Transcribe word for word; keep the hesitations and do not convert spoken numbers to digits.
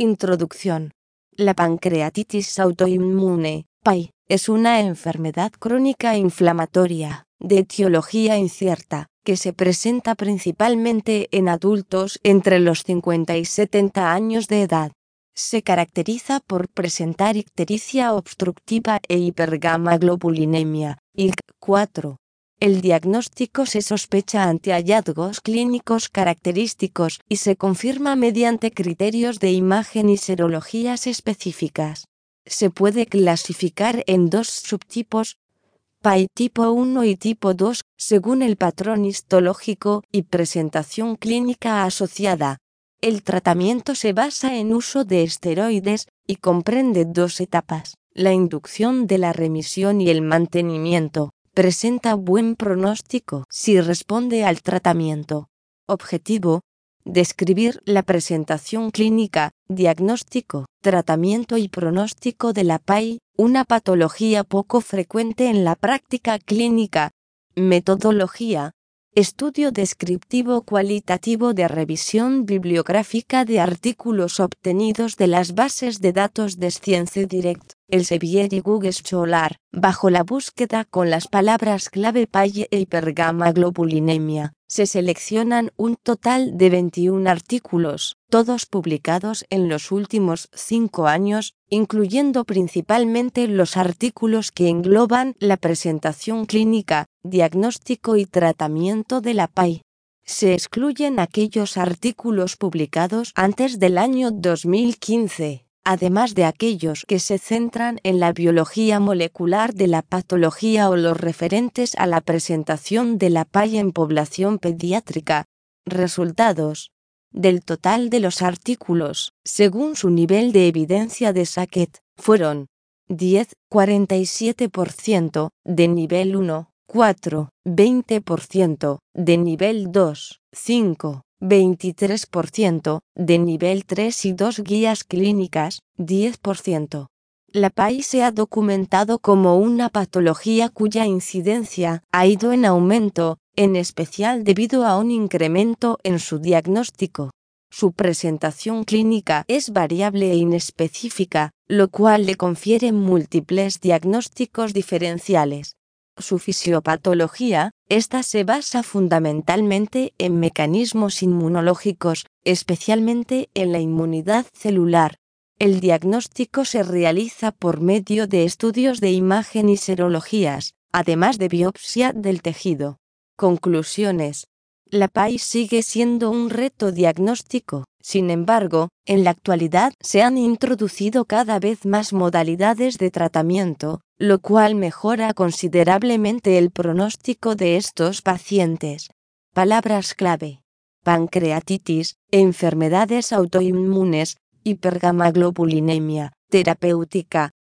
Introducción. La pancreatitis autoinmune, P A I, es una enfermedad crónica inflamatoria, de etiología incierta, que se presenta principalmente en adultos entre los cincuenta y setenta años de edad. Se caracteriza por presentar ictericia obstructiva e hipergamaglobulinemia, I G cuatro. El diagnóstico se sospecha ante hallazgos clínicos característicos y se confirma mediante criterios de imagen y serologías específicas. Se puede clasificar en dos subtipos, P A I tipo uno y tipo dos, según el patrón histológico y presentación clínica asociada. El tratamiento se basa en uso de esteroides y comprende dos etapas: la inducción de la remisión y el mantenimiento. Presenta buen pronóstico si responde al tratamiento. Objetivo: describir la presentación clínica, diagnóstico, tratamiento y pronóstico de la P A I, una patología poco frecuente en la práctica clínica. Metodología: estudio descriptivo cualitativo de revisión bibliográfica de artículos obtenidos de las bases de datos de ScienceDirect, Elsevier y Google Scholar, bajo la búsqueda con las palabras clave P A I e hipergamaglobulinemia. Se seleccionan un total de veintiún artículos, todos publicados en los últimos cinco años, incluyendo principalmente los artículos que engloban la presentación clínica, diagnóstico y tratamiento de la P A I. Se excluyen aquellos artículos publicados antes del año dos mil quince, además de aquellos que se centran en la biología molecular de la patología o los referentes a la presentación de la P A I en población pediátrica. Resultados: del total de los artículos, según su nivel de evidencia de Sackett, fueron diez, cuarenta y siete por ciento, de nivel uno, cuatro, veinte por ciento, de nivel dos, cinco, veintitrés por ciento, de nivel tres y dos guías clínicas, diez por ciento. La P A I se ha documentado como una patología cuya incidencia ha ido en aumento, en especial debido a un incremento en su diagnóstico. Su presentación clínica es variable e inespecífica, lo cual le confiere múltiples diagnósticos diferenciales. Su fisiopatología, esta se basa fundamentalmente en mecanismos inmunológicos, especialmente en la inmunidad celular. El diagnóstico se realiza por medio de estudios de imagen y serologías, además de biopsia del tejido. Conclusiones: la P A I sigue siendo un reto diagnóstico. Sin embargo, en la actualidad se han introducido cada vez más modalidades de tratamiento, lo cual mejora considerablemente el pronóstico de estos pacientes. Palabras clave: pancreatitis, enfermedades autoinmunes, hipergamaglobulinemia, terapéutica,